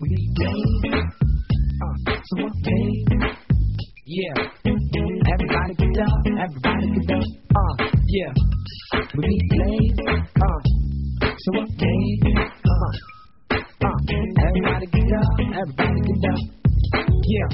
We need games. So okay. Yeah. Everybody get up. Everybody get up. Yeah. We need games. So okay. Everybody get up. Everybody get up. Yeah.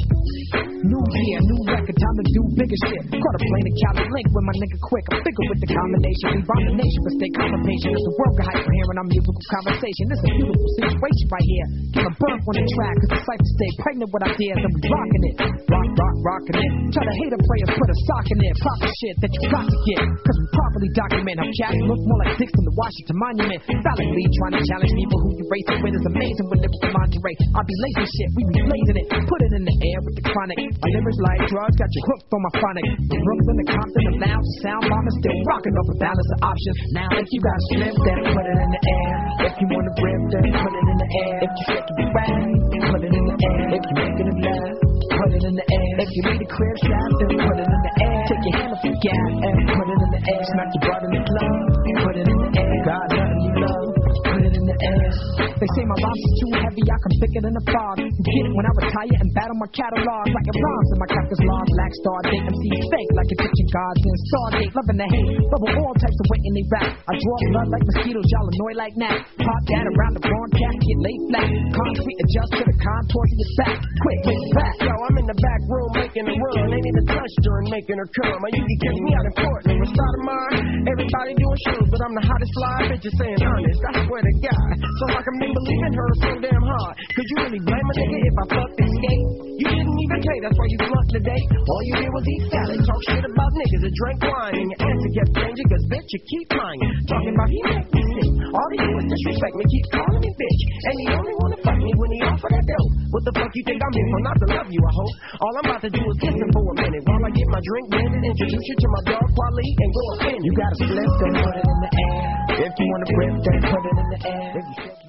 New year, new record, time to do bigger shit. Caught a plane and Cali link with my nigga quick. I'm bigger with the combination. We rhyme the nation, but stay calm and patient. As the world got hype for hearing our musical conversation. This is a beautiful situation right here. Give a birth on the track, cause the cypher stay pregnant with ideas and we rocking it. Rocking it. Try to hate a player, put a sock in it. Proper shit that you got to get. Cause we properly document how cats look more like dicks than the Washington Monument. Validly trying to challenge people who you racing with is amazing with lyrical lingerie. I be lazy shit, we be blazing it. Put it in the air with the chronic. My lyrics like drugs, got you hooked on my phonic. The Brooklyn, the Compton, the lounge, the sound bomb is still rocking off a balance of options. Now if you got a slip, then put it in the air. If you wanna rip, then put it in the air. If you shake it right, put it in the air. If you making it laugh, put it in the air. If you need a crib shot, then put it in the air. Take your hand off your gas and put it in the air. Smack your butt in the club, put it in the air. Got nothing you love, put it in the air. They say my rhymes is too heavy, I can pick it in the fog. You get it when I retire and battle my catalog. Like it rhymes in my Kafka's law. Black Star date MCs fake like Egyptian gods and Stargate. Loving the hate, bubble all types of weight in they rap. I draw blood like mosquitoes, y'all annoy like gnats. Pop that around the broadcast, get laid flat. Concrete adjust to the contours of your back. Quick, back. Yo, I'm in the back room making a run. Ain't even touched her and making her come. I usually catch me out in Portland. We're starting mine. Everybody doing shows, but I'm the hottest fly bitch, just saying honest. I swear to God. So I can believe in her so damn hard. Could you really blame a nigga if I fucked and skate? You didn't even pay, that's why you flunked the date. All you did was eat salad, talk shit about niggas and drink wine. And your answer kept changing, cause bitch, you keep lying. Talking about he make me sick. All he do is disrespect me, keep calling me bitch. And he only wanna fuck me when he offer that dope. What the fuck you think I'm here for? Not to love you, I hope. All I'm about to do is kiss him for a minute while I get my drink blended, introduce you to my dog Quali, and go offend. You gotta slip, then put it in the air. If you wanna rip, then put it in the air.